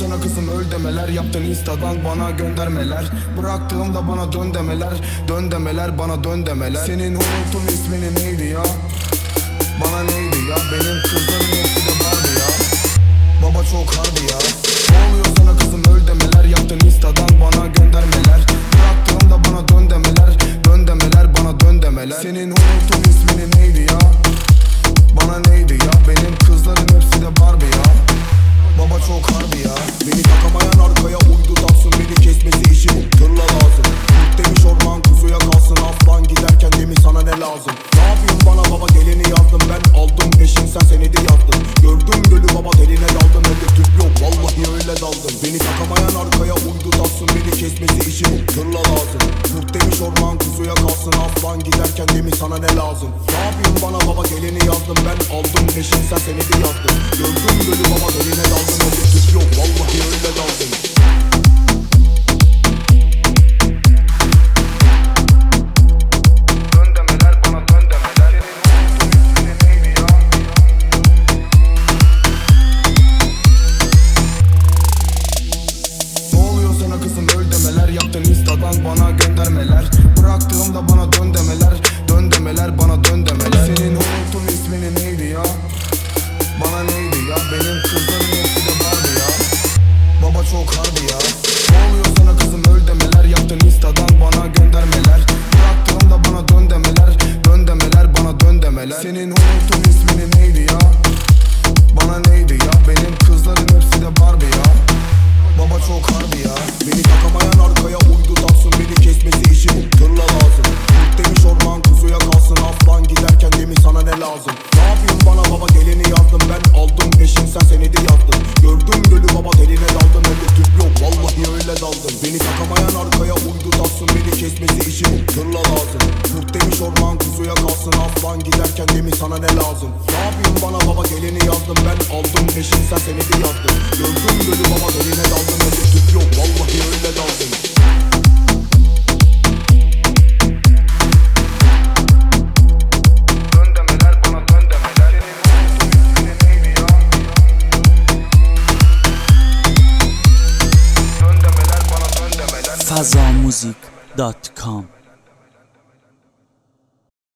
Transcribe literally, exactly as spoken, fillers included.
sana kızım öl demeler, yaptın instadan bana göndermeler, bıraktığımda bana dön demeler, dön demeler bana dön demeler. Senin unuttum ismini neydi ya? Bana neydi ya? Benim kızların hepsi de vardı ya. Baba çok harbi ya. Ne oluyor sana kızım öl demeler, yaptın instadan bana göndermeler, bıraktığımda bana dön demeler, dön demeler bana dön demeler. Senin unuttum ismini neydi ya? Bana neydi ya? Benim kızların hepsi de Barbie ya. Baba çok harbi ya. Beni takamayan arkaya uydu taksın, beni kesmesi işi bu tırla lazım. Kurt demiş orman kuzuya kalsın, aslan giderken demiş sana ne lazım. Ne yapayım bana baba, geleni yazdım ben, aldım peşin sen senedi yazdın. Gördüm gölü baba, derine daldım, elde tüp yok vallahi öyle daldım. Beni takamayan arkaya uydu taksın, beni kesmesi işi bu tırla lazım. Kurt demiş orman kuzuya kalsın, aslan giderken demiş sana ne lazım. Ne yapayım bana baba, geleni yazdım ben, aldım peşin sen senedi yazdın. Gördüm gölü baba, derine daldım, elde tüp yok vallahi öyle daldım. Yaptın instadan bana göndermeler, bıraktığımda bana dön demeler, dön demeler bana dön demeler. Senin unuttum ismini neydi ya? Bana neydi ya? Benim kızların hepsi de vardı ya. Baba çok harbi ya. Ne oluyor sana kızım öl demeler, yaptın instadan bana göndermeler, bıraktığımda bana dön demeler, dön demeler bana dön demeler. Senin unuttum ismini neydi ya? Bana neydi ya? Benim kızların hepsi de Barbie ya. Baba çok harbi ya. Beni takamayan arkaya uydu taksın, beni kesmesi işi bu tırla lazım. Kurt demiş orman kuzuya kalsın, aslan giderken demiş sana ne lazım. Ne yapayım bana baba, geleni yazdım ben, aldım peşin sen senedi yazdın. Gördüm gölü baba, derine daldım, elde tüp yok vallahi öyle daldım. Beni takamayan arkaya uydu taksın, beni kesmesi işi bu tırla lazım. Kurt demiş orman kuzuya kalsın, aslan giderken demiş sana ne lazım. Ne yapayım bana baba, geleni yazdım ben, aldım peşin sen senedi yazdın. Gördüm gölü baba, derine daldım, elde tüp yok vallahi öyle daldım. fazamuzik nokta com